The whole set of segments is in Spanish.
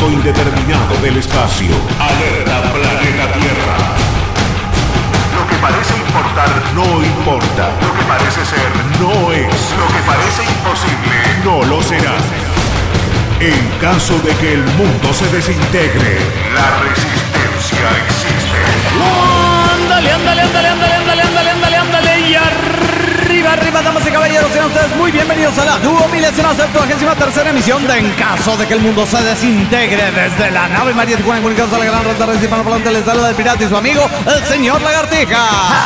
punto indeterminado del espacio. Alerta planeta Tierra. Lo que parece importar no importa. Lo que parece ser no es. Lo que parece imposible no lo será. En caso de que el mundo se desintegre, la resistencia existe. Ándale, ándale, ándale, ándale, ándale, ándale, ándale, ándale. Y arriba, damas y caballeros, sean ustedes muy bienvenidos a la 2073ª emisión de En caso de que el mundo se desintegre. Desde la nave María Tijuana, comunicados a la gran red de hispanoparlante, les saluda el pirata y su amigo, el señor Lagartija.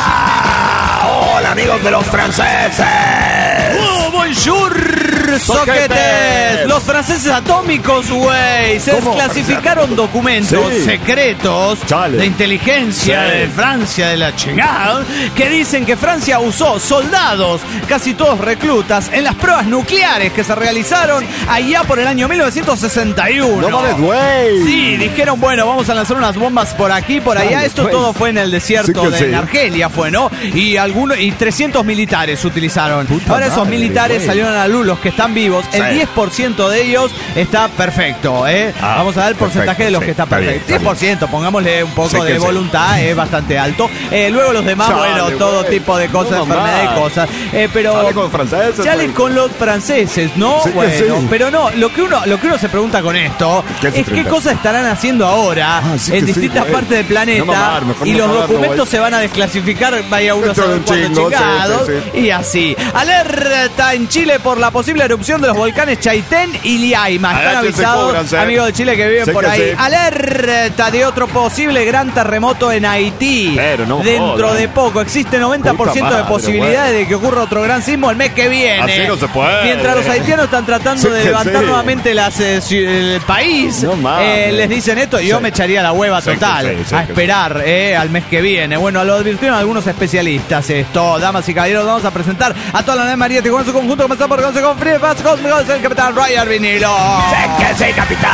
Hola, amigos de los franceses. Bonjour, soquetes. Los franceses atómicos, güey. Se desclasificaron documentos secretos de inteligencia de Francia, de la chingada, que dicen que Francia usó soldados, casi todos reclutas, en las pruebas nucleares que se realizaron allá por el año 1961. No mames, güey. Sí, dijeron, bueno, vamos a lanzar unas bombas por aquí, por allá. Esto todo fue en el desierto en Argelia, fue, ¿no? Y 300 militares utilizaron. Ahora esos militares salieron a la luz, los que están vivos, el 10% de ellos está perfecto, ¿eh? Vamos a ver el porcentaje de los que está perfecto. 10%, pongámosle un poco de voluntad, es bastante alto. Luego los demás, todo tipo de cosas, enfermedades y cosas. Pero sale con los franceses, ¿no? Pero no, lo que uno se pregunta con esto es qué cosas estarán haciendo ahora en distintas partes del planeta, y los documentos se van a desclasificar, vaya uno a saber cuánto chingados, y así. Alerta en Chile por la posible erupción de los volcanes Chaitén y Liaima. Están avisados, amigos de Chile que viven por ahí. Alerta de otro posible gran terremoto en Haití. Dentro de poco. Existe 90% de posibilidades de que ocurra otro gran sismo el mes que viene. Así no se puede. Mientras los haitianos están tratando de levantar nuevamente el país, les dicen esto, y yo me echaría la hueva total a esperar al mes que viene. Bueno, lo advirtieron algunos especialistas esto. Damas y caballeros, vamos a presentar a toda la nave María Tijuana en su conjunto, comenzando por Consejo Frío, conmigo es el capitán Roger Vinilo. ¡Sí, capitán!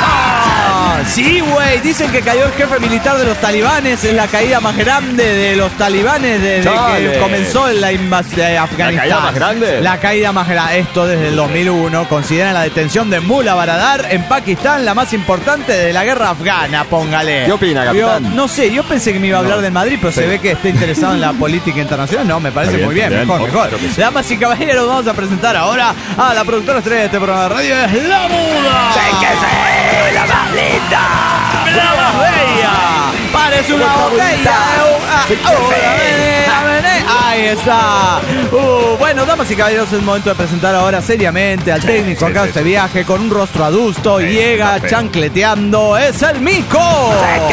Sí, güey, dicen que cayó el jefe militar de los talibanes. Es la caída más grande de los talibanes desde que comenzó la invasión de Afganistán. ¿La caída más grande? La caída más grande. Esto desde el 2001. Consideran la detención de Mullah Baradar en Pakistán la más importante de la guerra afgana, póngale. ¿Qué opina, capitán? No sé, yo pensé que me iba a hablar del Madrid, pero se ve que está interesado en la política internacional. No, me parece muy bien. Mejor. Damas y caballeros, vamos a presentar ahora a la productora estrella de este programa de radio, es La Muda. ¡Sí, la más linda! ¡La más bella! Parece una botella. Ahí está. Bueno, damas y caballeros, es el momento de presentar ahora seriamente al técnico acá de este viaje con un rostro adusto. Llega chancleteando. ¡Es el Mico!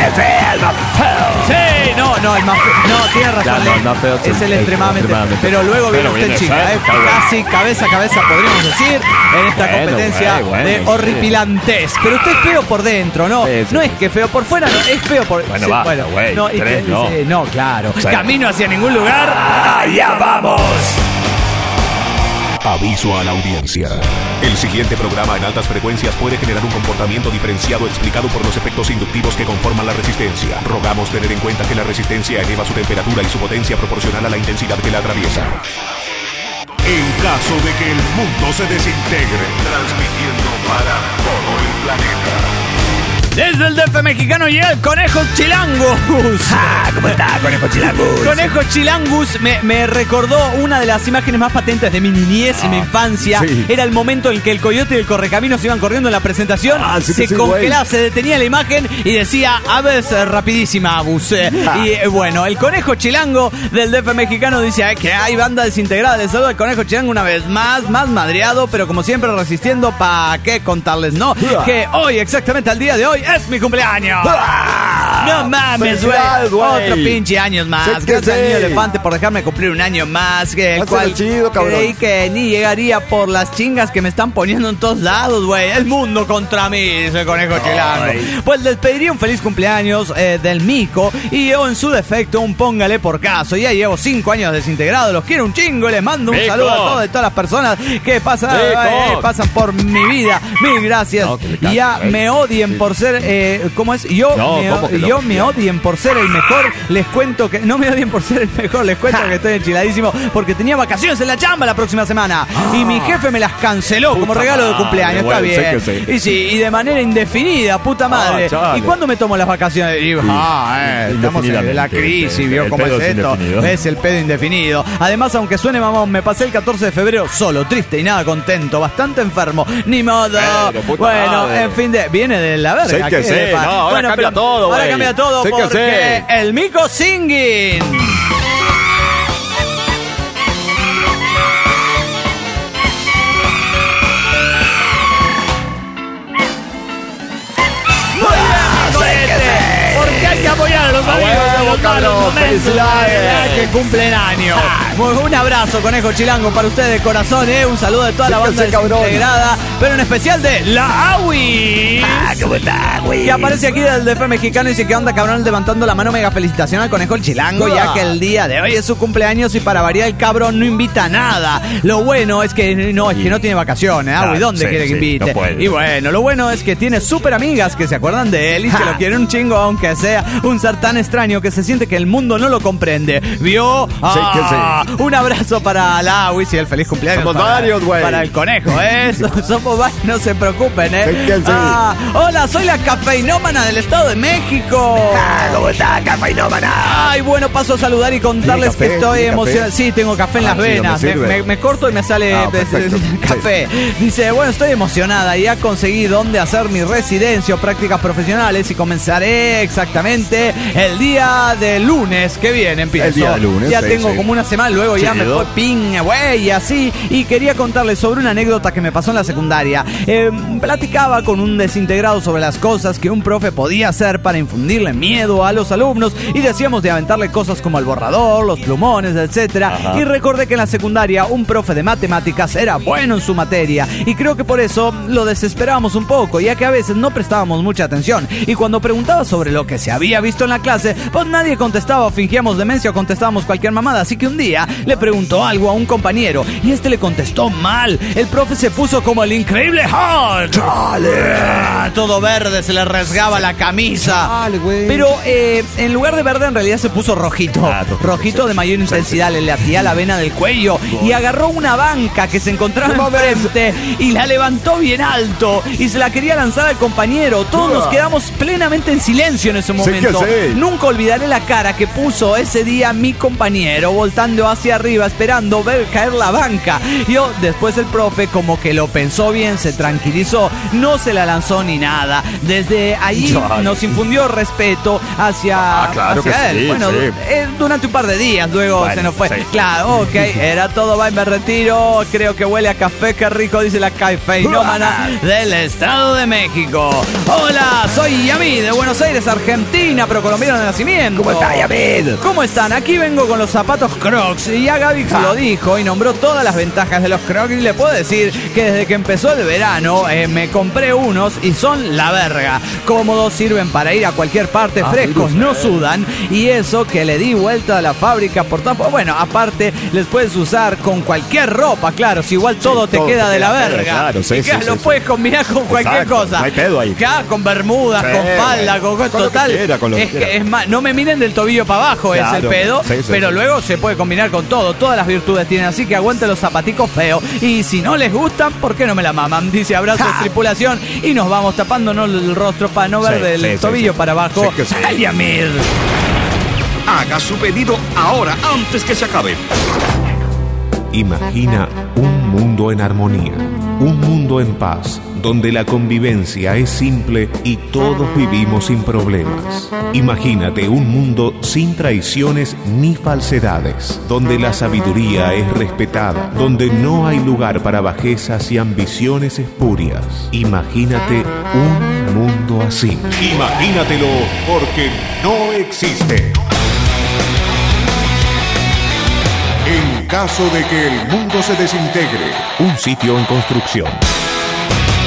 Sí, no, el más feo. No, tiene razón. Es el extremadamente. Pero luego viene usted, chica. Casi cabeza a cabeza, podríamos decir, en esta competencia de horripilantes. Pero usted es feo por dentro, ¿no? No es que feo por fuera, no, es feo por... No, claro. Camino hacia ningún lugar. ¡Allá vamos! Aviso a la audiencia. El siguiente programa en altas frecuencias puede generar un comportamiento diferenciado explicado por los efectos inductivos que conforman la resistencia. Rogamos tener en cuenta que la resistencia eleva su temperatura y su potencia proporcional a la intensidad que la atraviesa. En caso de que el mundo se desintegre, transmitiendo para todo el planeta. Desde el DF mexicano llega el Conejo Chilangus. ¿Cómo está, Conejo Chilangus? Conejo Chilangus me recordó una de las imágenes más patentes de mi niñez y mi infancia. Era el momento en que el coyote y el correcaminos iban corriendo en la presentación. Se congelaba, se detenía la imagen y decía aves rapidísima, abusé. Y bueno, el Conejo Chilango del DF mexicano dice que hay banda desintegrada. Les saludo al Conejo Chilango una vez más madreado, pero como siempre resistiendo. ¿Para qué contarles, no? Que hoy, exactamente al día de hoy, es mi cumpleaños. No mames, güey. Otro pinche años más. Gracias al niño elefante por dejarme cumplir un año más. El cual creí que ni llegaría por las chingas que me están poniendo en todos lados, güey. El mundo contra mí, dice el Conejo Chilango. Pues les pediría un feliz cumpleaños del Mico. Y yo, en su defecto, un póngale por caso. Ya llevo 5 años desintegrado. Los quiero un chingo. Y les mando un saludo a todas las personas que pasan por mi vida. Mil gracias. Y ya me odien por ser. ¿Cómo es? Yo No me odien por ser el mejor, les cuento que... No me odien por ser el mejor, les cuento que estoy enchiladísimo porque tenía vacaciones en la chamba la próxima semana. Y mi jefe me las canceló como regalo de cumpleaños, está bien. Y sí, y de manera indefinida, puta madre. ¿Y cuándo me tomo las vacaciones? Y, estamos en la crisis, ¿vio cómo es esto? Es el pedo indefinido. Además, aunque suene mamón, me pasé el 14 de febrero solo, triste y nada contento, bastante enfermo. Ni modo. Bueno, en fin viene de la verga. Sí que sí. No, ahora cambia todo, güey. Ahora cambia todo porque el Mico Singing. Porque hay que apoyar a los amigos de los malos momentos que cumplen años. Un abrazo, Conejo Chilango, para ustedes de corazón, un saludo de toda la banda integrada, pero en especial de la AWI. ¿Cómo está, güey? Que aparece aquí del DF mexicano y dice: ¿qué onda, cabrón? Levantando la mano, mega felicitación al Conejo Chilango, ya que el día de hoy es su cumpleaños y para variar el cabrón no invita a nada. Lo bueno es que no tiene vacaciones, AWI. ¿Dónde quiere que invite? No, y bueno, lo bueno es que tiene súper amigas que se acuerdan de él y que lo quieren un chingo, aunque sea un ser tan extraño que se siente que el mundo no lo comprende. ¿Vio? Un abrazo para la AWI y el feliz cumpleaños. Somos varios, güey. Para el Conejo, somos varios, no se preocupen, hola, soy la cafeinómana del Estado de México. ¿Cómo está, cafeinómana? Ay, bueno, paso a saludar y contarles que estoy emocionada. Sí, tengo café en las venas. Me corto y me sale café. Dice, bueno, estoy emocionada y ya conseguí dónde hacer mi residencia o prácticas profesionales y comenzaré exactamente el día de lunes que viene. Empiezo. El día de lunes. Ya tengo como una semana, luego ya me fue güey, y así. Y quería contarles sobre una anécdota que me pasó en la secundaria. Platicaba con un desintegrado sobre las cosas que un profe podía hacer para infundirle miedo a los alumnos y decíamos de aventarle cosas como el borrador, los plumones, etcétera. Y recordé que en la secundaria un profe de matemáticas era bueno en su materia y creo que por eso lo desesperábamos un poco, ya que a veces no prestábamos mucha atención y cuando preguntaba sobre lo que se había visto en la clase, pues nadie contestaba o fingíamos demencia o contestábamos cualquier mamada. Así que un día le preguntó algo a un compañero y este le contestó mal. El profe se puso como el increíble Hulk. Todo verde, se le rasgaba la camisa. Pero en lugar de verde en realidad se puso rojito. Rojito de mayor intensidad, le latía la vena del cuello y agarró una banca que se encontraba enfrente y la levantó bien alto y se la quería lanzar al compañero. Todos nos quedamos plenamente en silencio en ese momento. Nunca olvidaré la cara que puso ese día mi compañero, voltando hacia arriba esperando ver caer la banca. Después el profe como que lo pensó bien, se tranquilizó, no se la lanzó ni nada. Desde ahí nos infundió respeto hacia él. Bueno, durante un par de días, luego se nos fue. Claro, era todo, bye, me retiro. Creo que huele a café, qué rico, dice la cafeinómana del Estado de México. Hola, soy Yamid de Buenos Aires, Argentina, pero colombiano de nacimiento. ¿Cómo está, Yamid? ¿Cómo están? Aquí vengo con los zapatos Crocs y ya Gaby lo dijo y nombró todas las ventajas de los Crocs y le puedo decir que desde que empezó el verano me compré unos y son la verga. Cómodos, sirven para ir a cualquier parte, frescos, no sudan y eso que le di vuelta a la fábrica por tanto. Bueno, aparte les puedes usar con cualquier ropa, claro, si igual todo te queda de la verga. Claro, lo puedes combinar con cualquier cosa. No hay pedo ahí. Con bermudas, con falda, con total. Es más, no me miren del tobillo para abajo, es el pedo, pero luego se puede combinar con todo. Todas las virtudes tienen, así que aguante los zapaticos feos. Y si no les gustan, ¿por qué no me la maman? Dice abrazo de tripulación y nos vamos tapándonos el rostro para no ver del tobillo para abajo. ¡Ay, Amir! Haga su pedido ahora, antes que se acabe. Imagina un mundo en armonía, un mundo en paz, donde la convivencia es simple y todos vivimos sin problemas. Imagínate un mundo sin traiciones ni falsedades, donde la sabiduría es respetada, donde no hay lugar para bajezas y ambiciones espurias. Imagínate un mundo así. Imagínatelo, porque no existe. En caso de que el mundo se desintegre, un sitio en construcción.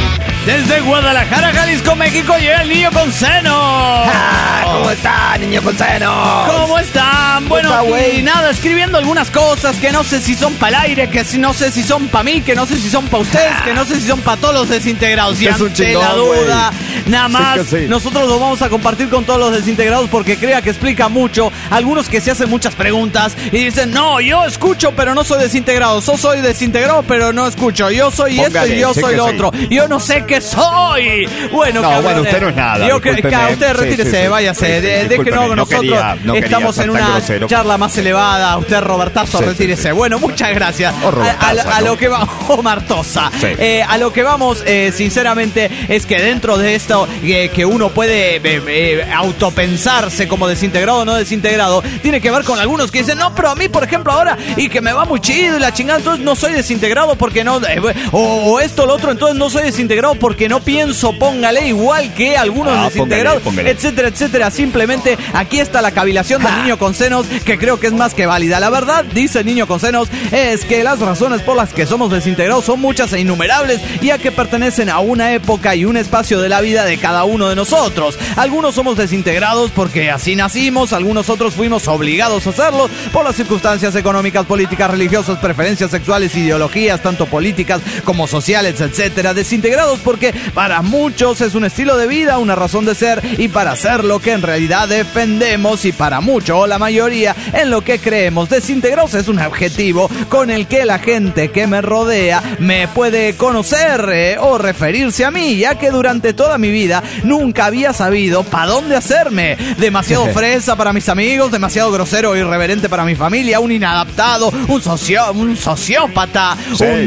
Desde Guadalajara, Jalisco, México, llega el niño con seno. ¿Cómo está, niño con seno? ¿Cómo están? Bueno, y nada, escribiendo algunas cosas que no sé si son para el aire, que no sé si son para mí, que no sé si son para ustedes, que no sé si son para todos los desintegrados. Y ante la duda, nada más, nosotros lo vamos a compartir con todos los desintegrados porque crea que explica mucho. Algunos que se hacen muchas preguntas y dicen, no, yo escucho pero no soy desintegrado. Yo soy desintegrado pero no escucho. Yo soy esto y yo soy lo otro. Yo no sé qué soy. Bueno, no, bueno, usted no es nada. Usted retírese, váyase. De que no, nosotros estamos en una charla más elevada. Usted, Robertazo, retírese. Bueno, muchas gracias. A lo que vamos, Martosa. A lo que vamos, sinceramente, es que dentro de esto que uno puede autopensarse como desintegrado o no desintegrado, tiene que ver con algunos que dicen, no, pero a mí, por ejemplo, ahora, y que me va muy chido y la chingada, entonces no soy desintegrado porque no, o esto o lo otro, entonces no soy desintegrado porque no pienso, póngale, igual que algunos desintegrados, póngale. Etcétera, etcétera. Simplemente aquí está la cavilación del niño con senos, que creo que es más que válida. La verdad, dice el niño con senos, es que las razones por las que somos desintegrados son muchas e innumerables, ya que pertenecen a una época y un espacio de la vida de cada uno de nosotros. Algunos somos desintegrados porque así nacimos, algunos otros fuimos obligados a hacerlo por las circunstancias económicas, políticas, religiosas, preferencias sexuales, ideologías, tanto políticas como sociales, etcétera. Desintegrados porque para muchos es un estilo de vida, una razón de ser y para ser lo que en realidad defendemos, y para mucho o la mayoría en lo que creemos. Desintegrados es un adjetivo con el que la gente que me rodea me puede conocer o referirse a mí, ya que durante toda mi vida nunca había sabido para dónde hacerme. Demasiado fresa para mis amigos, demasiado grosero e irreverente para mi familia, un inadaptado, un sociópata,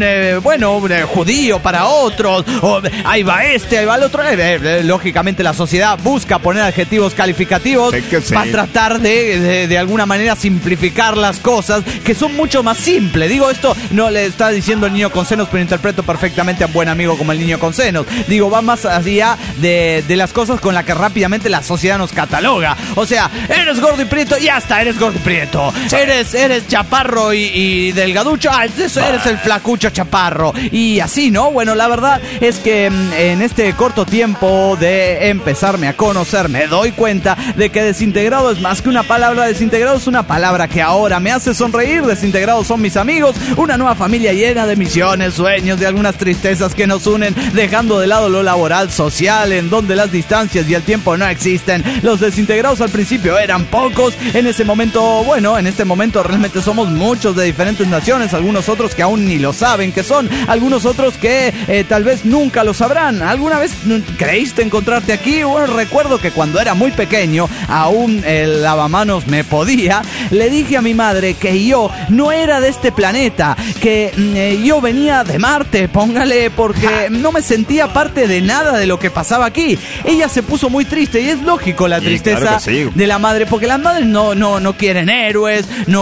un judío para otros, ahí va este, ahí va el otro. Lógicamente la sociedad busca poner adjetivos calificativos para tratar de alguna manera simplificar las cosas que son mucho más simples. Digo, esto no le está diciendo el niño con senos, pero interpreto perfectamente a un buen amigo como el niño con senos. Digo, va más allá de las cosas con las que rápidamente la sociedad nos cataloga. O sea, eres gordo y prieto, y hasta eres gordo y prieto. Eres chaparro y delgaducho, eso eres el flacucho chaparro. Y así, ¿no? Bueno, la verdad es que en este corto tiempo de empezarme a conocer, me doy cuenta de que desintegrado es más que una palabra. Desintegrado es una palabra que ahora me hace sonreír. Desintegrados son mis amigos, una nueva familia llena de misiones, sueños, de algunas tristezas que nos unen, dejando de lado lo laboral, social, en donde las distancias y el tiempo no existen. Los desintegrados al principio eran pocos, en ese momento, en este momento realmente somos muchos de diferentes naciones, algunos otros que aún ni lo saben que son, algunos otros que tal vez nunca lo sabrán. ¿Alguna vez creíste encontrarte aquí? Bueno, recuerdo que cuando era muy pequeño, aún el lavamanos me podía, le dije a mi madre que yo no era de este planeta, que yo venía de Marte, póngale, porque no me sentía parte de nada de lo que pasaba aquí. Ella se puso muy triste, y es lógico la tristeza de la madre, porque las madres no quieren héroes, no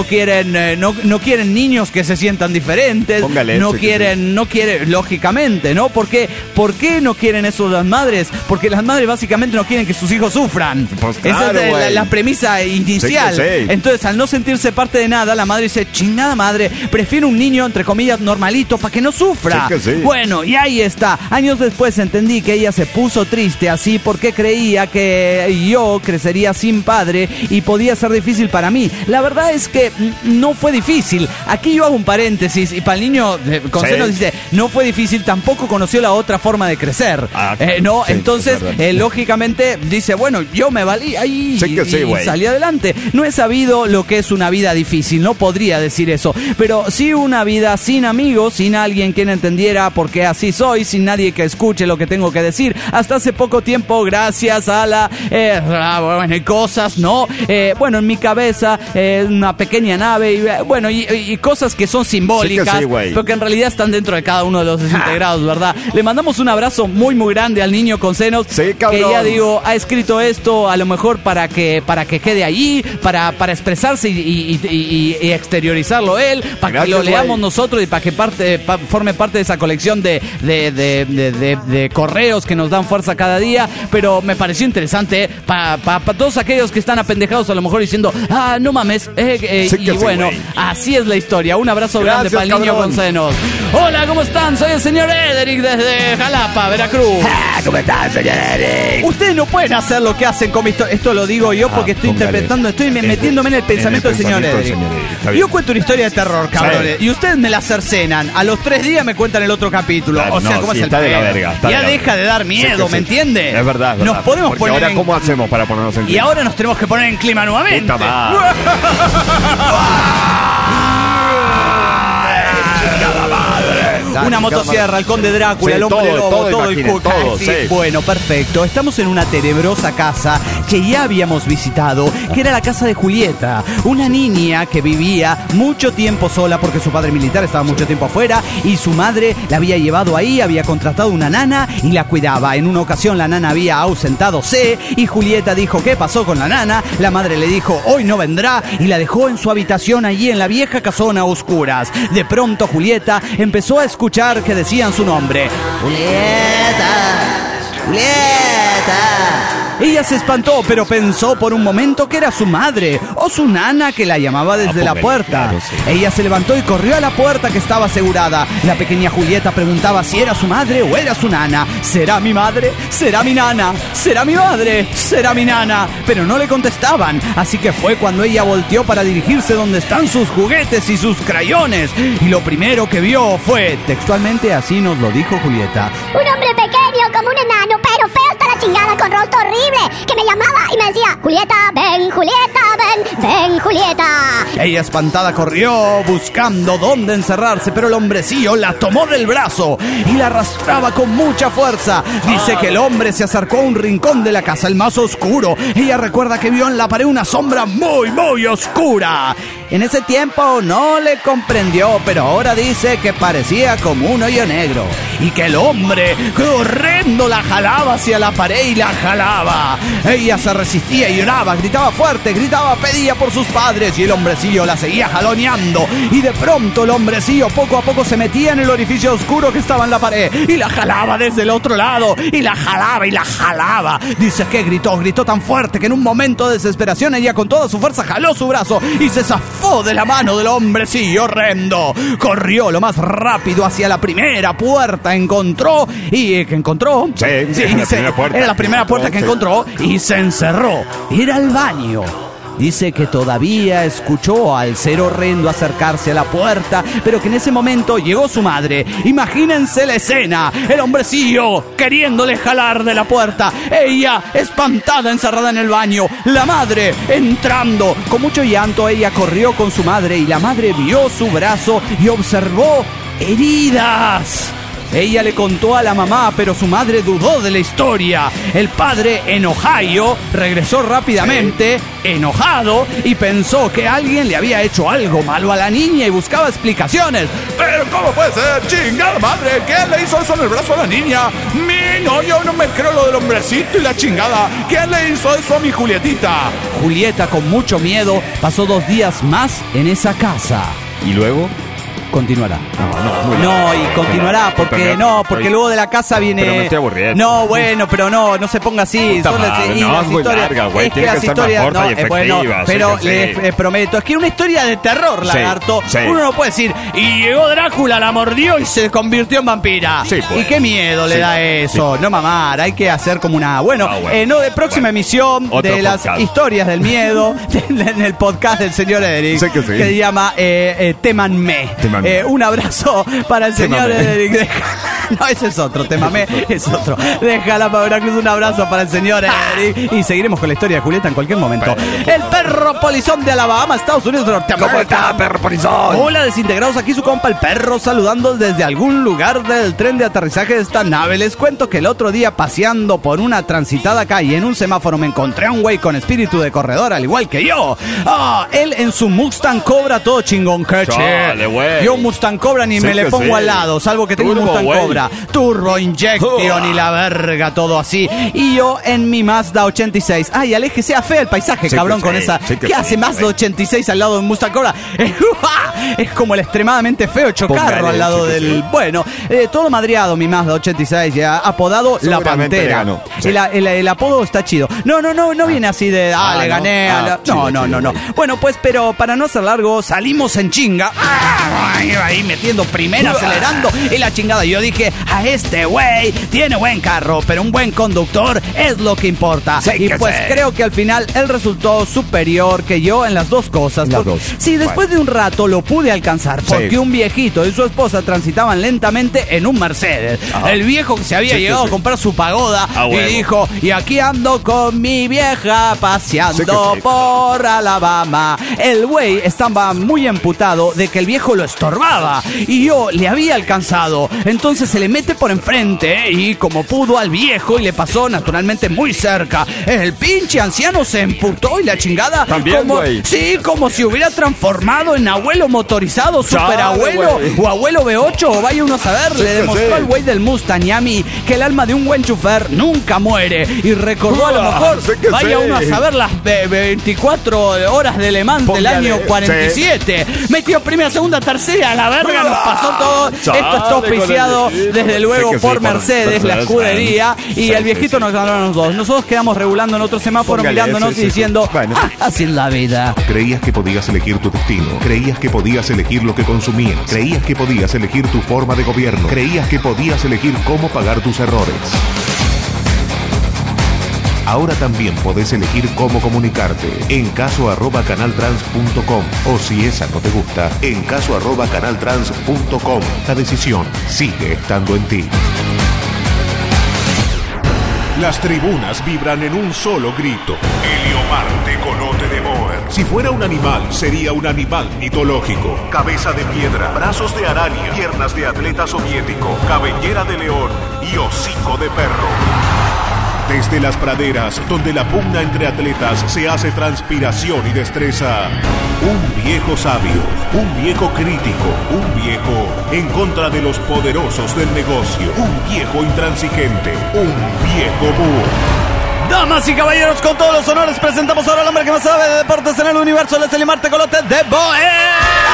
quieren niños que se sientan diferentes, no quieren, lógicamente, ¿no? ¿Por qué no quieren eso las madres? Porque las madres básicamente no quieren que sus hijos sufran. Pues claro, esa es la premisa inicial. Entonces, al no sentirse parte de nada, la madre dice, chingada madre, prefiero un niño, entre comillas, normalito, para que no sufra. Bueno, y ahí está. Años después entendí que ella se puso triste así porque creía que yo crecería sin padre y podía ser difícil para mí. La verdad es que no fue difícil. Aquí yo hago un paréntesis, y para el niño con senos dice, no fue difícil, tampoco conoció la otra forma de crecer. Entonces, lógicamente, dice, bueno, yo me valí ahí y salí adelante. No he sabido lo que es una vida difícil, no podría decir eso, pero sí una vida sin amigos, sin alguien quien entendiera por qué así soy, sin nadie que escuche lo que tengo que decir. Hasta hace poco tiempo, gracias a cosas, ¿no? En mi cabeza, una pequeña nave, y cosas que son simbólicas, pero que en realidad están dentro de cada uno de los desintegrados, ¿verdad? Le mandamos un abrazo muy, muy grande al niño con senos, que ya digo, ha escrito esto a lo mejor para que quede allí, para expresarse y exteriorizarlo él, para que lo leamos nosotros y para que forme parte de esa colección de correos que nos dan fuerza cada día. Pero me pareció interesante para todos aquellos que están apendejados a lo mejor diciendo, no mames, así es la historia. Un abrazo grande para el niño con senos. Hola, ¿cómo están? Soy el señor Ederic desde Jalapa, Veracruz. ¿Cómo estás, señor Eric? Ustedes no pueden hacer lo que hacen con mi historia. Esto lo digo yo porque estoy interpretando, estoy metiéndome en el pensamiento del señor Eric. Yo cuento una historia de terror, cabrones, y ustedes me la cercenan. A los 3 días me cuentan el otro capítulo. Claro, o sea, ¿cómo es el de la pedo? verga, Ya deja de dar miedo, ¿me entiende? Es verdad. Nos podemos porque poner ahora, en... ¿cómo hacemos para ponernos en clima? Y ahora nos tenemos que poner en clima nuevamente. Puta madre. Una motosierra, el conde Drácula, Sí, el hombre todo, lobo, todo el imaginen, cuca. todo, Sí. sí. Bueno, perfecto. Estamos en una tenebrosa casa que ya habíamos visitado, que era la casa de Julieta, una niña que vivía mucho tiempo sola porque su padre militar estaba mucho tiempo afuera y su madre la había llevado ahí, había contratado una nana y la cuidaba. En una ocasión la nana había ausentadose y Julieta dijo, ¿qué pasó con la nana? La madre le dijo, hoy no vendrá, y la dejó en su habitación allí en la vieja casona a oscuras. De pronto Julieta empezó a escuchar que decían su nombre. Julieta, Julieta. Ella se espantó, pero pensó por un momento que era su madre o su nana que la llamaba desde la puerta. Claro, sí. Ella se levantó y corrió a la puerta que estaba asegurada. La pequeña Julieta preguntaba si era su madre o era su nana. ¿Será mi madre? ¿Será mi nana? ¿Será mi madre? ¿Será mi nana? Pero no le contestaban, así que fue cuando ella volteó para dirigirse donde están sus juguetes y sus crayones. Y lo primero que vio fue, textualmente así nos lo dijo Julieta, un hombre pequeño como un enano, pero feo hasta la chingada, con rostro horrible, que me llamaba y me decía, Julieta, ven, Julieta. Ella espantada corrió buscando dónde encerrarse, pero el hombrecillo la tomó del brazo y la arrastraba con mucha fuerza. Dice que el hombre se acercó a un rincón de la casa, el más oscuro. Ella recuerda que vio en la pared una sombra muy, muy oscura. En ese tiempo no le comprendió, pero ahora dice que parecía como un hoyo negro y que el hombre corriendo la jalaba hacia la pared y la jalaba. Ella se resistía y lloraba, gritaba fuerte, gritaba, pedía por sus padres y el hombrecillo la seguía jaloneando. Y de pronto el hombrecillo poco a poco se metía en el orificio oscuro que estaba en la pared y la jalaba desde el otro lado y la jalaba y la jalaba. Dice que gritó tan fuerte que en un momento de desesperación ella con toda su fuerza jaló su brazo y se zafó de la mano del hombrecillo horrendo. Corrió lo más rápido hacia la primera puerta, encontró y que encontró. Sí, Era la primera puerta que encontró y se encerró. Era el baño. Dice que todavía escuchó al ser horrendo acercarse a la puerta, pero que en ese momento llegó su madre. Imagínense la escena, el hombrecillo queriéndole jalar de la puerta, ella espantada encerrada en el baño, la madre entrando. Con mucho llanto ella corrió con su madre y la madre vio su brazo y observó heridas. Ella le contó a la mamá, pero su madre dudó de la historia. El padre, en Ohio, regresó rápidamente, enojado, y pensó que alguien le había hecho algo malo a la niña y buscaba explicaciones. ¿Pero cómo puede ser? ¡Chingada madre! ¿Quién le hizo eso en el brazo a la niña? No, yo no me creo lo del hombrecito y la chingada. ¿Quién le hizo eso a mi Julietita? Julieta, con mucho miedo, pasó 2 días más en esa casa. ¿Y luego? Continuará. Muy bien. No, y continuará, porque luego de la casa viene... Pero me estoy aburriendo. No, bueno, pero no se ponga así. Puta madre, no, es muy larga, güey. Tiene que ser más corta y efectiva, pero sí que sí. les prometo, es que una historia de terror, lagarto, sí. uno no puede decir, y llegó Drácula, la mordió y se convirtió en vampira. Sí, pues. Y qué miedo le da eso. No mamar, hay que hacer como una... Bueno, de próxima emisión Otro de las podcast. historias del miedo en el podcast del señor Eric, Sí que sí. se llama Témanme. Un abrazo para el señor Eric. No, ese es otro, Témame, es otro. Déjala para Veracruz, un abrazo para el señor Eric. Y seguiremos con la historia de Julieta en cualquier momento. El perro polizón de Alabama, Estados Unidos de Norteamérica. ¿Cómo está, perro polizón? Hola, desintegrados, aquí su compa el perro, saludando desde algún lugar del tren de aterrizaje de esta nave. Les cuento que el otro día, paseando por una transitada calle en un semáforo, me encontré a un güey con espíritu de corredor, al igual que yo. Él en su Mustang Cobra todo chingón, Chale, güey. Yo Mustang Cobra ni Sí me le que pongo sí. al lado, salvo que tengo un Turbo, Mustang güey. Cobra. Turbo Injection y la verga, todo así. Y yo en mi Mazda 86. Ay, aléjese, sea feo el paisaje, Sí cabrón, que con sí, esa. sí que ¿Qué sí, hace Mazda güey. 86 al lado de un Mustang Cobra? Es como el extremadamente feo chocarro Póngale, al lado sí que del... sí. Bueno, todo madreado mi Mazda 86, ya apodado La Seguramente Pantera. le ganó, sí. El apodo está chido. No viene así de... le ¿no? gané. Chido, No. güey. Bueno, pues, pero para no hacer largo, salimos en chinga. Ahí metiendo primera, acelerando y la chingada. Yo dije, dije, a este güey tiene buen carro, pero un buen conductor es lo que importa. Y pues creo que al final él resultó superior que yo en las dos cosas. Sí, después de un rato lo pude alcanzar, porque un viejito y su esposa transitaban lentamente en un Mercedes. El viejo que se había llegado a comprar su pagoda y dijo, y aquí ando con mi vieja paseando por Alabama. El güey estaba muy emputado de que el viejo lo estorbaba y yo le había alcanzado. Entonces se le mete por enfrente y como pudo al viejo y le pasó naturalmente muy cerca. El pinche anciano se emputó y la chingada. También, güey. Sí, como si hubiera transformado en abuelo motorizado, superabuelo o abuelo V8 o vaya uno a saber. Le demostró al güey del Mustang y a mí que el alma de un buen chofer nunca muere. Y recordó a lo mejor, vaya uno a saber las 24 horas de Le Mans del año 47. Metió primera, segunda, tercera, a la verga, nos pasó todo. Esto está auspiciado desde luego por Mercedes, la escudería. Y el viejito nos ganó a los dos. Nosotros quedamos regulando en otro semáforo, mirándonos y diciendo, así es la vida. Creías que podías elegir tu destino. Creías que podías elegir lo que consumías. Creías que podías elegir tu forma de gobierno. Creías que podías elegir cómo pagar tus errores. Ahora también podés elegir cómo comunicarte. En caso@canaltrans.com. O si esa no te gusta, en caso@canaltrans.com. La decisión sigue estando en ti. Las tribunas vibran en un solo grito. Eliomar Tecolote de Boer. Si fuera un animal, sería un animal mitológico. Cabeza de piedra, brazos de araña, piernas de atleta soviético, cabellera de león y hocico de perro. Desde las praderas, donde la pugna entre atletas se hace transpiración y destreza, un viejo sabio, un viejo crítico, un viejo en contra de los poderosos del negocio, un viejo intransigente, un viejo búho. Damas y caballeros, con todos los honores, presentamos ahora al hombre que más sabe de deportes en el universo, el Eliomar Tecolote de Boer.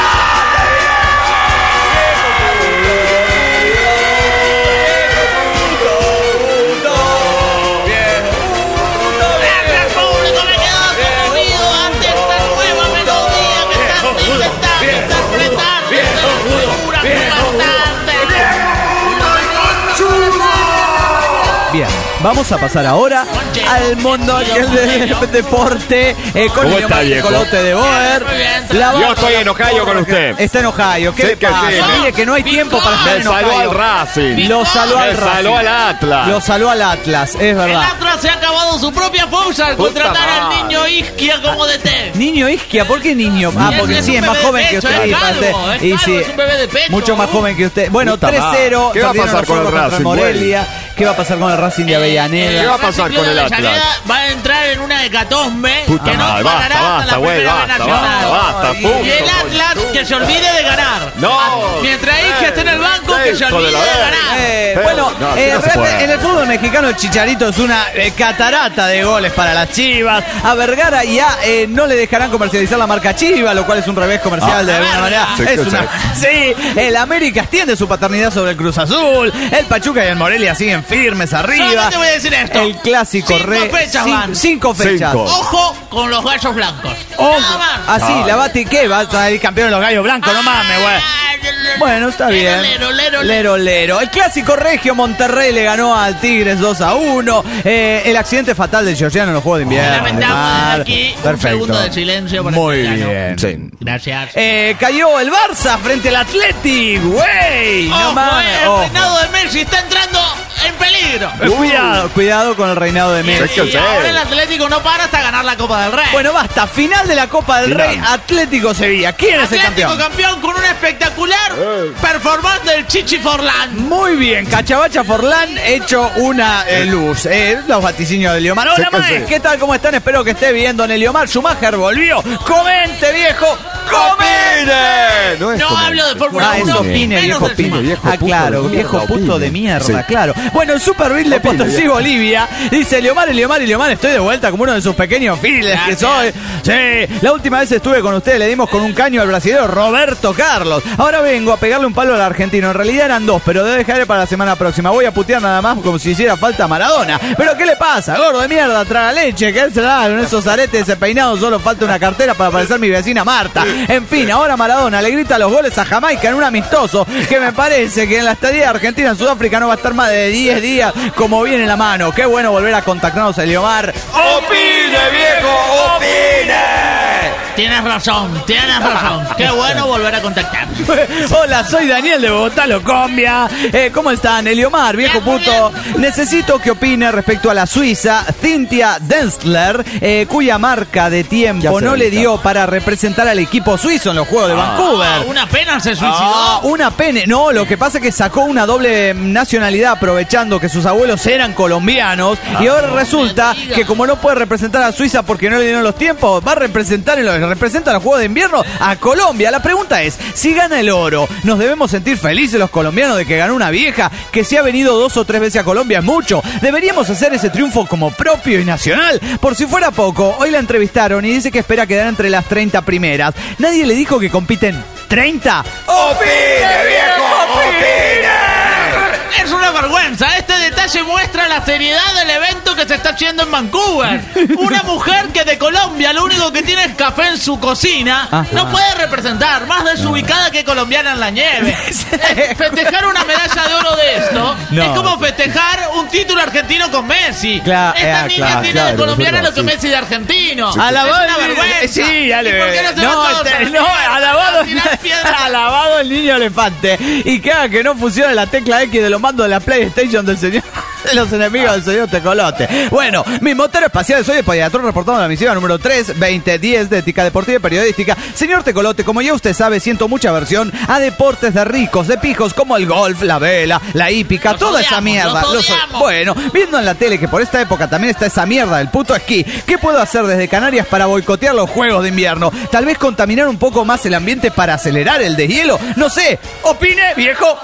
Bien, vamos a pasar ahora al mundo del deporte con el Tecolote de Boer. Yo estoy enojado con usted. Está enojado. ¿Qué le pasa? Mire que no hay tiempo para estar enojado. Saló al Racing. Lo saló al Racing. Saló al Atlas. Lo saló al Atlas, es verdad. El Atlas se ha acabado su propia fuerza al contratar al niño Isquia como DT. Niño Isquia, ¿por qué niño? Porque sí, es más joven que usted. Y sí, es un bebé de pecho. Mucho más joven que usted. Bueno, 3-0. ¿Qué va a pasar con el Racing? Morelia. ¿Qué va a pasar con el Racing de Avellaneda? ¿Qué va a pasar con el Atlas? Va a entrar en una hecatombe Puta que no madre, parará hasta la primera nacional. Basta, y el Atlas que se olvide de ganar. No. Mientras Isquia esté en el banco, que se olvide de ganar. Bueno, en el fútbol mexicano el Chicharito es una catarata de goles para las Chivas. A Vergara ya no le dejarán comercializar la marca Chivas, lo cual es un revés comercial de alguna manera. Sí, el América extiende su paternidad sobre el Cruz Azul. El Pachuca y el Morelia siguen firmes arriba. Solamente voy a decir esto. El clásico cinco fechas. Ojo con los gallos blancos. Así, la Bati, ¿qué? Va a salir campeón de los gallos blancos, no mames, güey. Bueno, está bien. Lero. El clásico regio, Monterrey le ganó al Tigres 2-1. El accidente fatal de Georgiano en los Juegos de Invierno. Lamentamos aquí perfecto. Un segundo de silencio para muy el bien. Sí. Gracias. Cayó el Barça frente al Athletic, güey. No mames. El reinado de Messi está entrando en peligro. Cuidado con el reinado de Messi. Y ahora el Atlético no para hasta ganar la Copa del Rey. Bueno, basta. Final de la Copa del Rey, Atlético Sevilla. ¿Quién es el campeón? Campeón con una espectacular performance del Chichi Forlán. Muy bien, Cachabacha Forlán hecho una luz. Los vaticinios de Eliomar. Hola, maes, ¿qué tal? ¿Cómo están? Espero que esté bien, don Eliomar. Schumacher volvió. ¡Comente, viejo! ¡Comente! No hablo de Fórmula 1. Eso opine, viejo pine. Claro, viejo puto de mierda, claro. Bueno, el Super Bill de Potosí, Bolivia, dice Eliomar, estoy de vuelta como uno de sus pequeños files que soy. Sí, la última vez estuve con ustedes, le dimos con un caño al brasileño Roberto Carlos. Ahora vengo a pegarle un palo al argentino. En realidad eran dos, pero debo dejarle para la semana próxima. Voy a putear nada más como si hiciera falta Maradona. ¿Pero qué le pasa? Gordo de mierda, traga leche, que él se da con esos aretes, ese peinado, solo falta una cartera para parecer mi vecina Marta. En fin, ahora Maradona le grita los goles a Jamaica en un amistoso que me parece que en la estadía de Argentina en Sudáfrica no va a estar más de 10 días como viene la mano. Qué bueno volver a contactarnos, Eliomar. ¡Opine, viejo! ¡Opine! Tienes razón. Qué bueno volver a contactar. Hola, soy Daniel de Bogotá, Locombia. ¿Cómo están? Eliomar, viejo puto. Necesito que opine respecto a la suiza Cynthia Densler, cuya marca de tiempo no le dio para representar al equipo suizo en los Juegos de Vancouver. Una pena se suicidó. Una pena. No, lo que pasa es que sacó una doble nacionalidad aprovechando que sus abuelos eran colombianos y ahora resulta que como no puede representar a Suiza porque no le dieron los tiempos, va a representar representa los Juegos de Invierno a Colombia. La pregunta es, si gana el oro, ¿nos debemos sentir felices los colombianos de que ganó una vieja que si ha venido 2 o 3 veces a Colombia es mucho? ¿Deberíamos hacer ese triunfo como propio y nacional? Por si fuera poco, hoy la entrevistaron y dice que espera quedar entre las 30 primeras. ¿Nadie le dijo que compiten 30? ¡Opine, viejo! ¡Opine! Es una vergüenza. Este detalle muestra la seriedad del evento que se está haciendo en Vancouver. Una mujer que de Colombia lo único que tiene es café en su cocina no puede representar. Más desubicada que colombiana en la nieve. Festejar una medalla de oro de esto es como festejar un título argentino con Messi. Esta niña tiene de colombiana lo que Messi de argentino. Es una vergüenza. Sí, ya le ¿Y por qué no se va todos alabado el niño elefante. Y que haga que no funcione la tecla X de los mandos de la PlayStation del señor de los enemigos del señor Tecolote. Bueno, mi motor espacial, soy el Podiatron reportando la misiva número 3-2010 de Ética Deportiva y Periodística. Señor Tecolote, como ya usted sabe, siento mucha aversión a deportes de ricos, de pijos, como el golf, la vela, la hípica, toda esa mierda. Bueno, viendo en la tele que por esta época también está esa mierda del puto esquí, ¿qué puedo hacer desde Canarias para boicotear los Juegos de Invierno? Tal vez contaminar un poco más el ambiente para acelerar el deshielo. No sé, opine, viejo.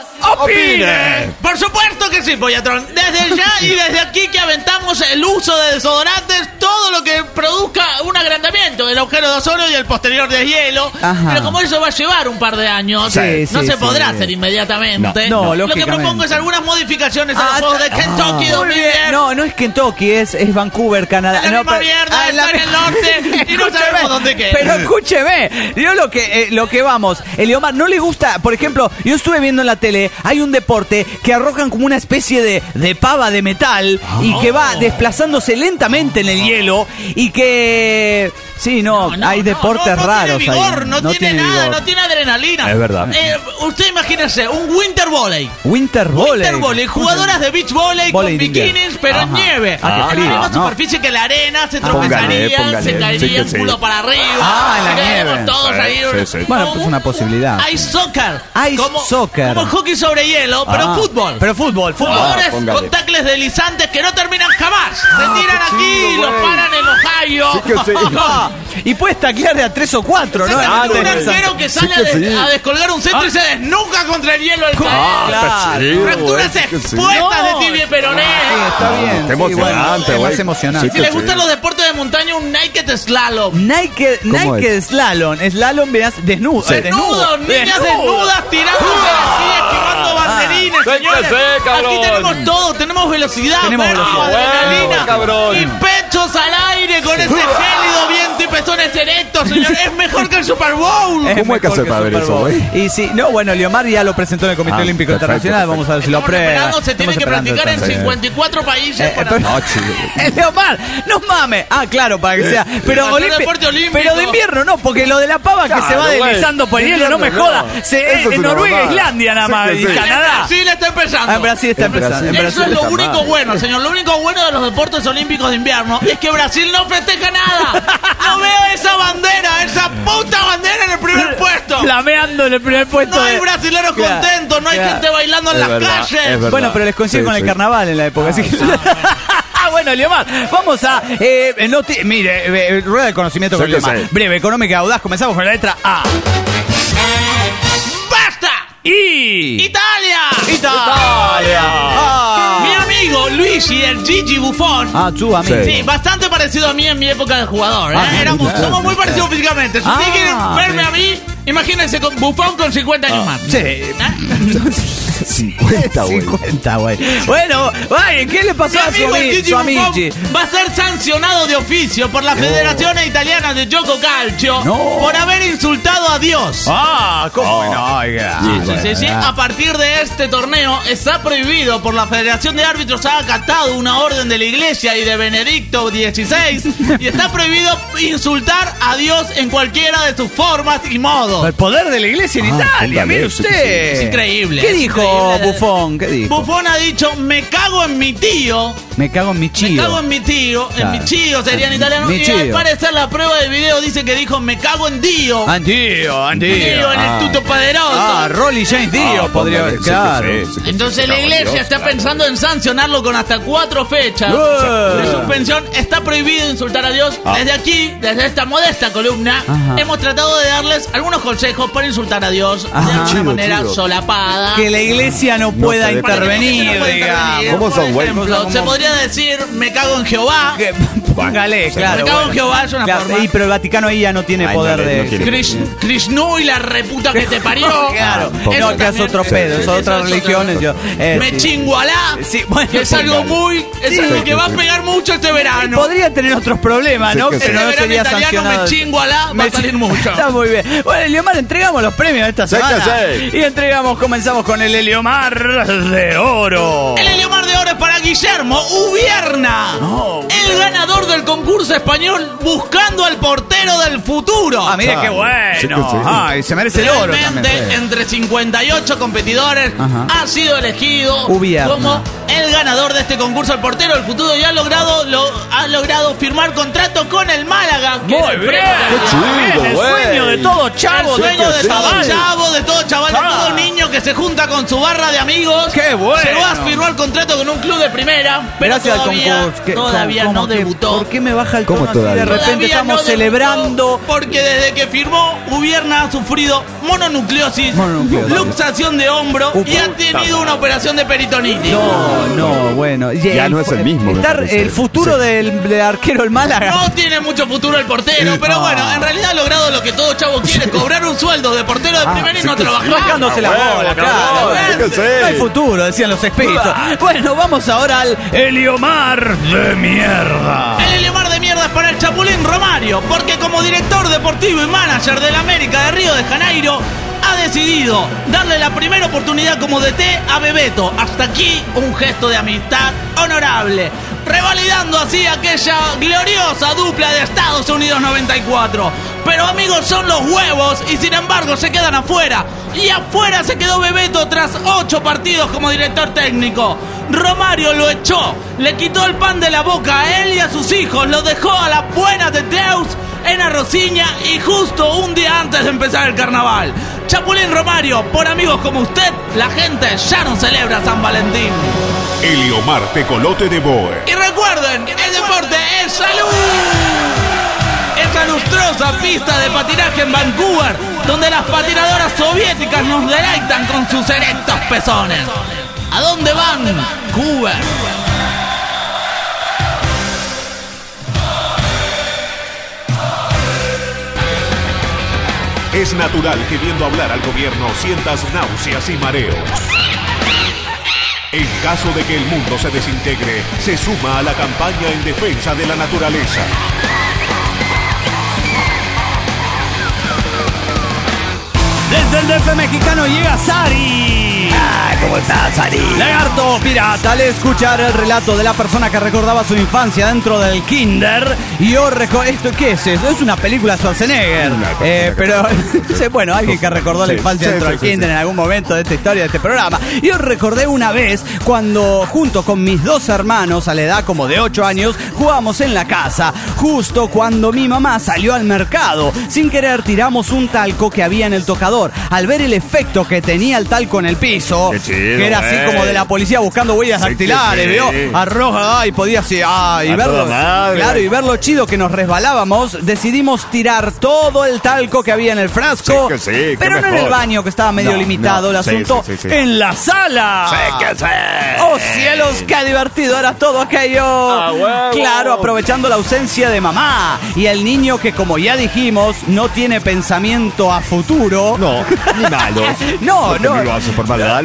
¡Opine! Por supuesto que sí, Pollatrón. Desde ya y desde aquí que aventamos el uso de desodorantes, todo lo que produzca un agrandamiento del agujero de ozono y el posterior deshielo. Pero como eso va a llevar un par de años, no se podrá hacer inmediatamente. No, lo que propongo es algunas modificaciones a los Juegos de Kentucky 2010. No es Kentucky, es Vancouver, Canadá. Es la misma mierda, está en el norte y no sabemos dónde queda. Pero escúcheme, yo lo que vamos, Eliomar, no le gusta, por ejemplo, yo estuve viendo en la tele, hay un deporte que arrojan como una especie de pava de metal y que va desplazándose lentamente en el hielo y que... Sí, hay deportes raros vigor, ahí. No tiene nada, vigor. No tiene adrenalina. Es verdad. Usted imagínese, un winter volley. Winter volley. Jugadoras de beach volley con bikinis, pero en nieve. Qué frío, en la misma superficie que la arena, se tropezarían, se caerían el culo para arriba. En la nieve. Todos ahí. Bueno, pues una posibilidad. Ice soccer. Soccer. Como hockey sobre hielo, pero fútbol. Jugadores con tacles deslizantes que no terminan jamás. Se tiran aquí y los paran en Ohio. Sí que sí. Y puedes taclear de a 3 o 4, ¿no? Un arquero que sale a descolgar un centro y se desnuca contra el hielo al caer. Fracturas expuestas de tibia y peroné. Está bien. Qué emocionante, güey. Es emocionante. Si les gustan los deporos de montaña, un naked slalom. Naked slalom. Slalom, veas, desnudo. Niñas desnudas tirándose así, esquivando banderines, señores. Aquí tenemos todo. Tenemos velocidad, adrenalina y pechos al aire con ese gélido viento y pezones erectos, señor. Es mejor que el Super Bowl. ¿Cómo hay que hacer para ver eso, güey? Y sí, Eliomar ya lo presentó en el Comité Olímpico Internacional. Vamos a ver si lo aprueba. Se tiene que practicar en 54 países. Eliomar, no mames. Claro, para que sea. Pero de invierno no, porque lo de la pava que se va deslizando por el hielo, no me joda. En Noruega, Islandia nada más, y Canadá. Brasil está empezando. En Brasil está empezando. Eso es lo único bueno, señor. Lo único bueno de los deportes olímpicos de invierno es que Brasil no festeja nada. No veo esa bandera, esa puta bandera en el primer puesto. Flameando en el primer puesto. No hay brasileños contentos, no hay gente bailando en las calles. Bueno, pero les coincide con el carnaval en la época. Así que... Bueno, Eliomar, vamos a... mire, rueda de conocimiento con Eliomar. Breve, económica y audaz. Comenzamos con la letra A. ¡Basta! ¡Italia! Mi amigo Luigi, el Gigi Buffon. Tu amigo. Sí, bastante parecido a mí en mi época de jugador. Somos muy parecidos físicamente. Si ustedes quieren verme a mí, imagínense con Buffon con 50 años más. Sí. 50, güey. 50, güey. Bueno, ¿qué le pasó a su amici? Va a ser sancionado de oficio por la Federación Italiana de Gioco Calcio por haber insultado a Dios. ¿Cómo no? Oiga. Sí. A partir de este torneo está prohibido por la Federación de Árbitros, ha acatado una orden de la Iglesia y de Benedicto XVI y está prohibido insultar a Dios en cualquiera de sus formas y modos. El poder de la Iglesia en Italia, mire usted. Es increíble. ¿Qué dijo Buffon? Buffon ha dicho, me cago en mi tío. Me cago en mi chío. Me cago en mi tío. Claro. En mi chío sería en italiano. Y al parecer la prueba del video dice que dijo, me cago en Dio. Andio. Dio, en el tuto poderoso. Rolly James Dio podría haber. Claro. Entonces la Iglesia está pensando en sancionarlo con hasta 4 fechas de suspensión. Está prohibido insultar a Dios. Desde aquí, desde esta modesta columna, hemos tratado de darles algunos consejos para insultar a Dios de una manera solapada. Que la Iglesia no pueda intervenir, digamos. ¿Cómo son, güey? Se podría decir, me cago en Jehová. Póngale, claro. Me cago en Jehová es una forma. Pero el Vaticano ahí ya no tiene poder de... Krishnu y la reputa que te parió. Claro. No, que es otro pedo, son otras religiones. Me chingo alá. Sí, bueno, que es algo muy... Es algo que va a pegar mucho este verano. Podría tener otros problemas, ¿no? Este Pero no verano sería italiano sancionado. me chingo alá, va a salir mucho. Está muy bien. Bueno, Heliomar, entregamos los premios de esta semana. Y comenzamos con el Heliomar de Oro. El Heliomar de Oro es para Guillermo Ubierna, el ganador del concurso español Buscando al Portero del Futuro. Mire qué bueno. Y se merece el oro también. Entre 58 competidores ha sido elegido como el ganador de este concurso, el portero del futuro, y ha logrado firmar contrato con el Málaga. Muy bien. Qué chido, el sueño de todo chavo, de todo chaval, de todo niño que se junta con su barra de amigos. Qué bueno. Se va a firmar contrato con un club de primera, pero gracias todavía no debutó. ¿Por qué me baja el tono así todavía? de repente? Estamos celebrando. Porque desde que firmó, Ubierna ha sufrido mononucleosis, luxación de hombro y ha tenido una operación de peritonitis. Bueno. Ya no es el mismo. El futuro del arquero del Málaga. No tiene mucho futuro el portero, pero bueno, en realidad ha logrado lo que todo chavo quiere, cobrar un sueldo de portero de primera y no trabajar. Rascándose la bola, claro. No hay futuro, decían los espíritus. Bueno, vamos ahora al Heliomar de mierda. El Heliomar de mierda es para el Chapulín Romario, porque como director deportivo y manager del América de Río de Janeiro, ha decidido darle la primera oportunidad como DT a Bebeto. Hasta aquí un gesto de amistad honorable, revalidando así aquella gloriosa dupla de Estados Unidos 94. Pero amigos, son los huevos y sin embargo se quedan afuera. Y afuera se quedó Bebeto tras 8 partidos como director técnico. Romario lo echó, le quitó el pan de la boca a él y a sus hijos, lo dejó a las buenas de Deus en Arrociña y justo un día antes de empezar el carnaval. Chapulín Romario, por amigos como usted, la gente ya no celebra San Valentín. Heliomar Tecolote de Boe. Y recuerden, el deporte es salud. Esa lustrosa pista de patinaje en Vancouver, donde las patinadoras soviéticas nos deleitan con sus erectos pezones. ¿A dónde van? Cuba. Es natural que viendo hablar al gobierno sientas náuseas y mareos. En caso de que el mundo se desintegre, se suma a la campaña en defensa de la naturaleza. Desde el DF mexicano llega Sari. ¿Cómo estás, Sari? Lagarto pirata, al escuchar el relato de la persona que recordaba su infancia dentro del kinder. Y yo ¿esto qué es eso? Es una película de Schwarzenegger. Pero, bueno, alguien que recordó la infancia dentro del kinder en algún momento de esta historia, de este programa. Yo recordé una vez cuando, junto con mis 2 hermanos, a la edad como de 8 años, jugábamos en la casa. Justo cuando mi mamá salió al mercado. Sin querer tiramos un talco que había en el tocador. Al ver el efecto que tenía el talco en el piso, chido, que era así como de la policía buscando huellas dactilares, ¿vio? Arroja, y podía así, y verlo, claro, y ver lo chido que nos resbalábamos, decidimos tirar todo el talco que había en el frasco, pero no en el baño, que estaba medio limitado el asunto, en la sala. ¡Oh, cielos, qué divertido era todo aquello! Claro, aprovechando la ausencia de mamá y el niño que, como ya dijimos, no tiene pensamiento a futuro. No, ni malos. No. Lo hace por maldad,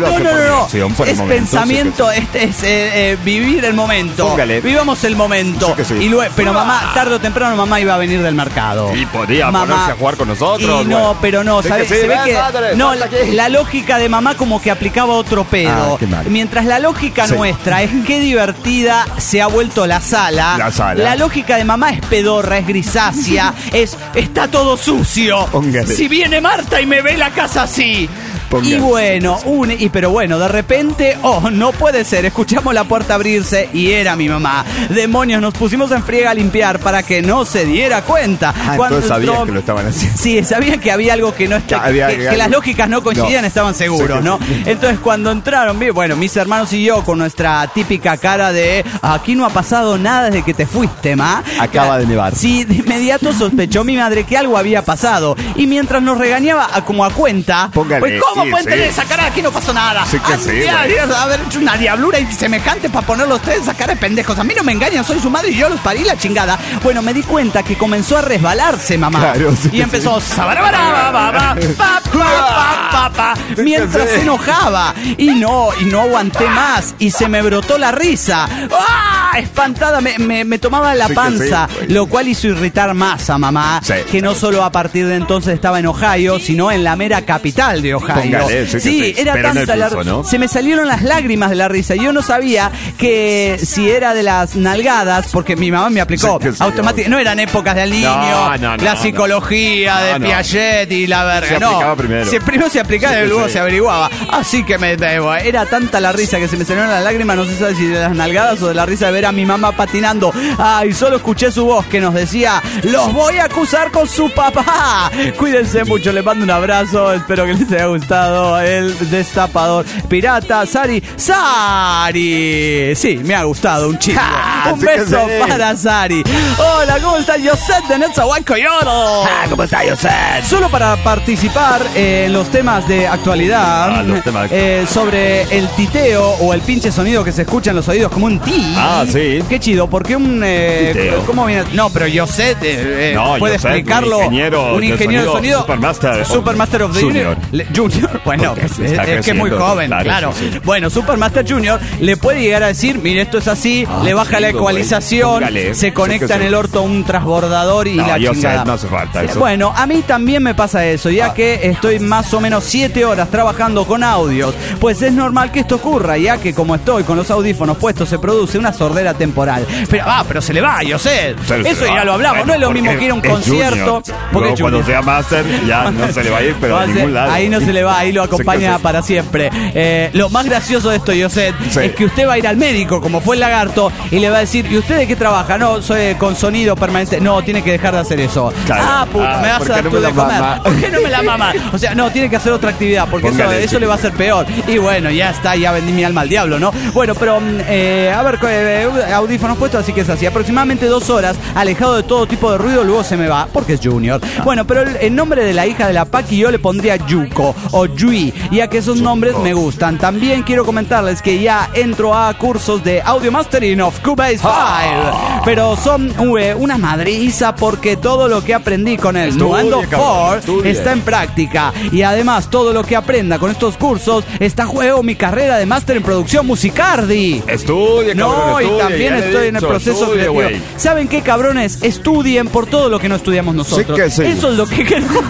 lo hace por diversión, por el es momento, pensamiento, es vivir el momento. Póngale. Vivamos el momento. Sí que sí. Y luego, pero mamá, tarde o temprano mamá iba a venir del mercado. Y podía ponerse a jugar con nosotros. Y no, pero no, ¿sabes? Sí, Se ve que padre, no, la lógica de mamá como que aplicaba otro pedo. Qué mal. Mientras la lógica nuestra es qué divertida se ha vuelto la sala. La lógica de mamá es pedorra, es grisácea, está todo sucio. Póngale. Si viene Marta y me ve la casa así. Póngale. Y bueno, pero bueno, de repente, no puede ser, escuchamos la puerta abrirse y era mi mamá. Demonios, nos pusimos en friega a limpiar para que no se diera cuenta. Entonces sabían que lo estaban haciendo. Sí, sabían que había algo que no está, que las lógicas no coincidían, estaban seguros, ¿no? Entonces cuando entraron, bueno, mis hermanos y yo con nuestra típica cara de aquí no ha pasado nada desde que te fuiste, ma. Acaba de nevar. Sí, de inmediato sospechó mi madre que algo había pasado. Y mientras nos regañaba como a cuenta, póngale, pues ¿cómo pueden tener esa cara? Aquí no pasó nada. Sí que sí, haber hecho una diablura y semejante para ponerlo ustedes esa cara de pendejos. A mí no me engañan, soy su madre y yo los parí la chingada. Bueno, me di cuenta que comenzó a resbalarse mamá. Claro, sí, y empezó mientras se enojaba y no aguanté más y se me brotó la risa. ¡Ah! Espantada me tomaba la panza, lo cual hizo irritar más a mamá, que no solo a partir de entonces estaba en Ohio, sino en la mera capital de Ohio. Póngale, Era pero tanta la piso, ¿no? Se me salieron las lágrimas de la risa. Yo no sabía que si era de las nalgadas, porque mi mamá me aplicó automáticamente. No eran épocas del niño, la psicología de Piaget y la verga. Se aplicaba primero. Primero se aplicaba y luego se averiguaba. Así que era tanta la risa que se me salieron las lágrimas, no sé si de las nalgadas o de la risa de ver a mi mamá patinando. Y solo escuché su voz que nos decía: los voy a acusar con su papá. Cuídense mucho, les mando un abrazo. Espero que les haya gustado el destapador pirata. Sari. Sí, me ha gustado un chico. Un beso para Sari. Hola, ¿cómo está Yoset de Netzahualcoyoro? ¿Cómo está Yoset? Solo para participar en los temas de actualidad, sobre el titeo o el pinche sonido que se escucha en los oídos como un ti. Sí. Qué chido, porque ¿cómo viene? No, pero Yoset puede explicarlo. Un ingeniero de sonido. Supermaster of the Junior. Bueno, es que es muy joven, claro. Bueno, Supermaster Junior le puede llegar a decir: mire, esto es así, le baja la ecualización, se conecta en el orto un transbordador y la chingada. No hace falta eso. Bueno, a mí también me pasa eso, ya que estoy más o menos 7 horas trabajando con audios. Pues es normal que esto ocurra, ya que como estoy con los audífonos puestos, se produce una sordera temporal. Pero se le va, yo sé. Eso ya lo hablamos, no es lo mismo que ir a un concierto. Porque cuando sea máster ya no se le va a ir, pero a ningún lado. Ahí no se le va, ahí lo acompaña para siempre. Lo más gracioso de esto, yo sé, es que usted va a ir al médico, como fue el lagarto, y le va a decir: ¿y usted de qué trabaja? No, soy con sonido permanente. No, tiene que dejar de hacer eso. Claro. Puta, me vas a dar tú de comer. ¿Por qué no me la mama? O sea, no, tiene que hacer otra actividad, porque eso le va a hacer peor. Y bueno, ya está, ya vendí mi alma al diablo, ¿no? Bueno, pero a ver, audífonos puestos, así que es así. Aproximadamente 2 horas, alejado de todo tipo de ruido, luego se me va, porque es Junior. Bueno, pero el nombre de la hija de la Paqui yo le pondría Yuko o Yui, ya que esos nombres me gustan. También quiero comentarles que ya entro a cursos de Audio Mastering of Cubase 5, pero son una madriza, porque todo lo que aprendí con el Nuendo 4 está en práctica, y además todo lo que aprenda con estos cursos está a juego mi carrera de máster en producción Musicardi. Estudia, cabrón, y también estoy en el proceso creativo. ¿Saben qué, cabrones? Estudien por todo lo que no estudiamos nosotros. Eso es lo que queremos.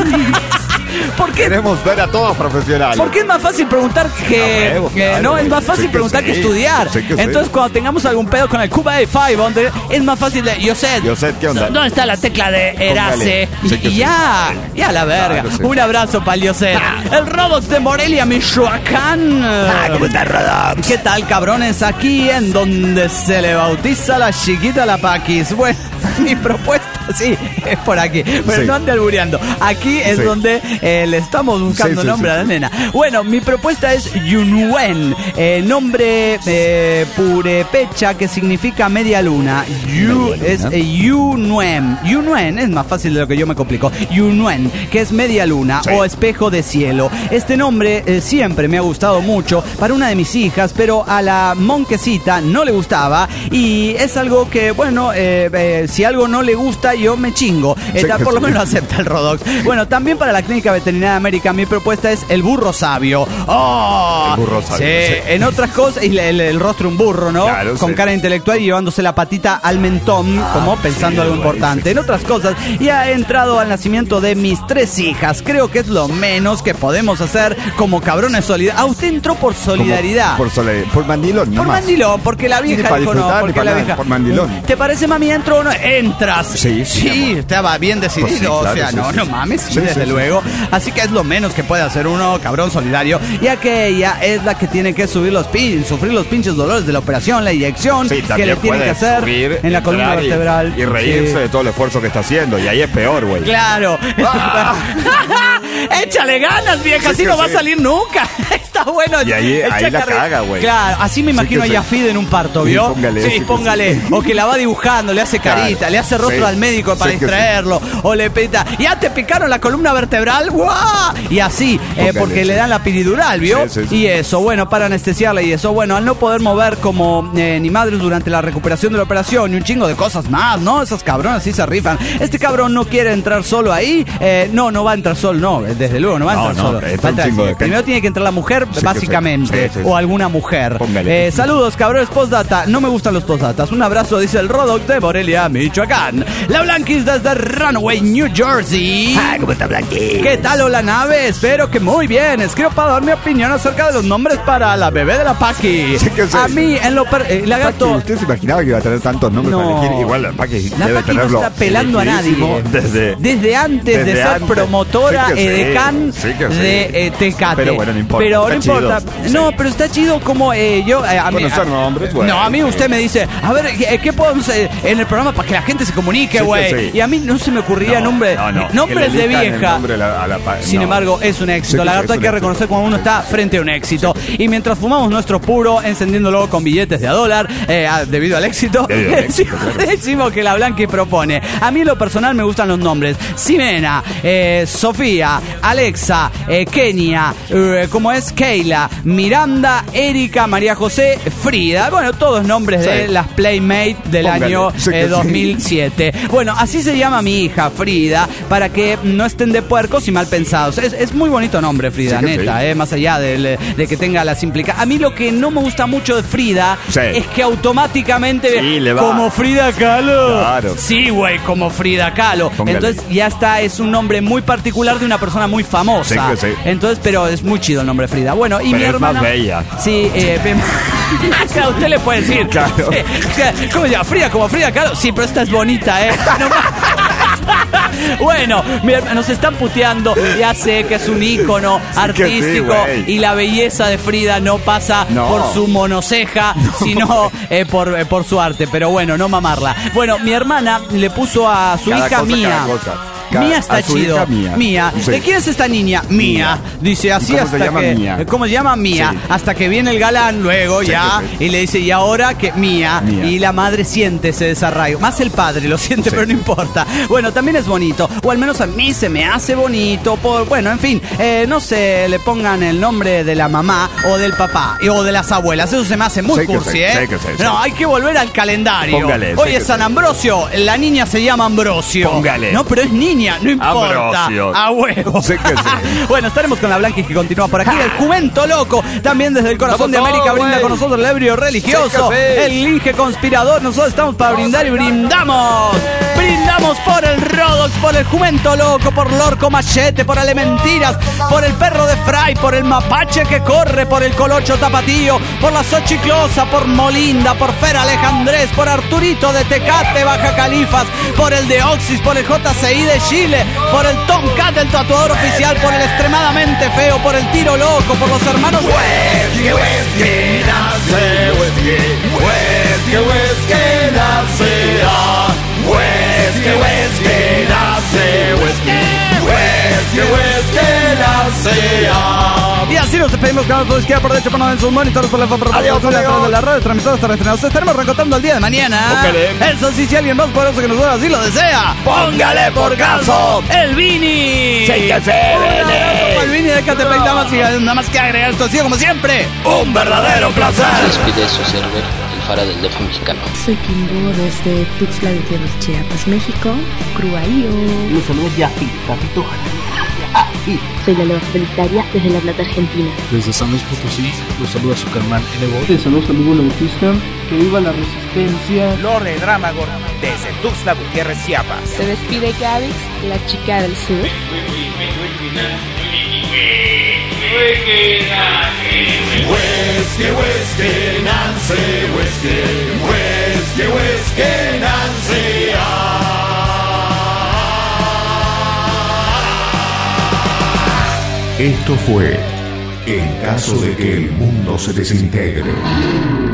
Queremos ver a todos profesionales. Porque es más fácil preguntar que es más fácil preguntar que estudiar. Entonces, cuando tengamos algún pedo con el Cubase 5, es más fácil de Yoset, ¿qué onda? ¿Dónde está la tecla de Erace? Y ya la verga. Un abrazo para el Yoset. El Rodox de Morelia, Michoacán. ¿Cómo está Rodox? ¿Qué tal, cabrones? Aquí en donde se le bautiza la chiquita la Paquis. Bueno, mi propuesta, sí, es por aquí. Pero no ande albureando. Aquí es donde le estamos buscando nombre a la nena. Bueno, mi propuesta es Yunuen, nombre purepecha que significa media luna. Yunuen. Yunuen es más fácil de lo que yo me complico. Yunuen, que es media luna o espejo de cielo. Este nombre siempre me ha gustado mucho para una de mis hijas, pero a la monquecita no le gustaba, y es algo que, bueno, si algo no le gusta, yo me chingo. Por lo menos acepta el Rodox. Bueno, también para la clínica Veterinaria de América, mi propuesta es el burro sabio. ¡Oh! El burro sabio. Sí. En otras cosas, y el rostro de un burro, ¿no? Claro, con cara intelectual y llevándose la patita al mentón, como pensando algo importante. En otras cosas, ya he entrado al nacimiento de mis 3 hijas. Creo que es lo menos que podemos hacer como cabrones solidarios. Usted entró por solidaridad. Por mandilón, no por más. mandilón, porque la vieja dijo no, porque la vieja. Por mandilón. ¿Te parece, mami, entro o no? Entras. Sí, estaba bien decidido. Pues sí, claro, o sea, no mames, desde luego. Así que es lo menos que puede hacer uno, cabrón solidario. Ya que ella es la que tiene que sufrir los pinches dolores de la operación, la inyección que le tiene que hacer en la columna vertebral. Y reírse de todo el esfuerzo que está haciendo. Y ahí es peor, güey. Claro. Échale ganas, vieja, así no va a salir nunca. Está bueno. Y ahí la caga, güey. Claro, así me imagino a Yafid en un parto, ¿vio? Póngale. O que la va dibujando, le hace carita, le hace rostro al médico para distraerlo. O le pita, ya te picaron la columna vertebral, ¡guau! Y así, porque le dan la piridural, ¿vio? Y eso, bueno, para anestesiarla y eso. Bueno, al no poder mover como ni madres durante la recuperación de la operación y un chingo de cosas más, ¿no? Esas cabronas sí se rifan. Este cabrón no quiere entrar solo ahí. No va a entrar solo, no, desde luego no va a entrar solo. Primero tiene que entrar la mujer, básicamente, o alguna mujer. Saludos, cabrones postdata. No me gustan los postdatas. Un abrazo, dice el Rodoc de Morelia, Michoacán. La Blanquis desde Runway, New Jersey. ¿Cómo está Blanquis? ¿Qué tal, hola nave? Espero que muy bien. Escribo para dar mi opinión acerca de los nombres para la bebé de la Paqui. A mí, en lo lagarto. ¿Usted se imaginaba que iba a tener tantos nombres para elegir? Igual la Paqui debe tenerlo. No está pelando a nadie. Desde antes de ser promotora edecán de Tecate. Pero bueno, no importa. Pero no importa. No, pero está chido como yo. Conocer nombres, güey. No, a mí usted me dice, a ver, ¿qué podemos hacer en el programa para que la gente se comunique, güey? Y a mí no se me ocurría nombres de vieja. Sin embargo, es un éxito. Lagarto, hay que reconocer cuando uno está frente a un éxito. Y mientras fumamos nuestro puro, encendiéndolo con billetes de $1, debido al éxito, decimos que la Blanqui propone. A mí en lo personal me gustan los nombres. Ximena, Sofía, Alexa, Kenia, como es Keila, Miranda, Erika, María José, Frida. Bueno, todos nombres de las Playmate del año 2007. Bueno, así se llama mi hija, Frida, para que no estén de puercos y mal pensados. Es muy bonito nombre, Frida, neta, más allá de que tenga las implicaciones. A mí lo que no me gusta mucho de Frida es que automáticamente como Frida Kahlo. Claro. Sí, güey, como Frida Kahlo. Entonces ya está, es un nombre muy particular de una persona muy famosa. Entonces, pero es muy chido el nombre Frida. Bueno, y pero mi hermana. Es más bella. Sí, a usted le puede decir. Claro. ¿Cómo se llama? Frida como Frida Kahlo. Sí, pero esta es bonita, Bueno, nos están puteando. Ya sé que es un ícono artístico y la belleza de Frida no pasa por su monoceja, sino por su arte. Pero bueno, no mamarla. Bueno, mi hermana le puso a su hija Mía. Mía está chido. Mía. ¿De quién es esta niña? Mía. Dice así hasta que. ¿Cómo se llama? Mía. Hasta que viene el galán luego y le dice, y ahora que Mía. Y la madre siente ese desarraigo. Más el padre lo siente, pero no importa. Bueno, también es bonito. O al menos a mí se me hace bonito. Bueno, en fin. No se le pongan el nombre de la mamá o del papá o de las abuelas. Eso se me hace muy cursi, No, hay que volver al calendario. Póngale. Hoy es San Ambrosio. La niña se llama Ambrosio. Póngale. No, pero es niña. No importa. Ambrosio. A huevo. Bueno, estaremos con la Blanqui que continúa por aquí. El Jumento Loco, también desde el corazón de América, brinda con nosotros el ebrio religioso. El linge conspirador. Nosotros estamos para brindar y brindamos. Brindamos por el Rodox, por el Jumento Loco, por Lorco Machete, por Elementiras, por el Perro de Fray, por el Mapache que corre, por el Colocho Tapatío, por la Xochiclosa, por Molinda, por Fer Alejandrés, por Arturito de Tecate, Baja Califas, por el de Oxis, por el JCI de Chile, por el Tomcat, el tatuador oficial, por el Extremadamente Feo, por el Tiro Loco, por los hermanos Y así nos despedimos, canal por izquierda, por derecha, por en sus monitores, por la de la radio, transmisores terrestres. Estaremos recortando el día de mañana. Eso sí, si alguien más poderoso que nosotros así lo desea, póngale por caso el Vini. Sí que se El Vini de Catepec, nada más que agregar esto, así como siempre, un verdadero placer. Se despide su server, el Fara del DF mexicano. Soy Kimbo desde Tuxtla Gutiérrez, Chiapas, México. Cruaío. Los saludos de Afi, Capito. Sí, soy la Loba Solitaria desde La Plata, Argentina. Desde San Luis Potosí, los saluda Superman N-Bo. Desde San Luis, amigo Bautista. Que viva la resistencia. Lore Dramagor, desde Tuxtla Gutiérrez, Chiapas. Se despide Gavix, la chica del sur. Esto fue En caso de que el mundo se desintegre.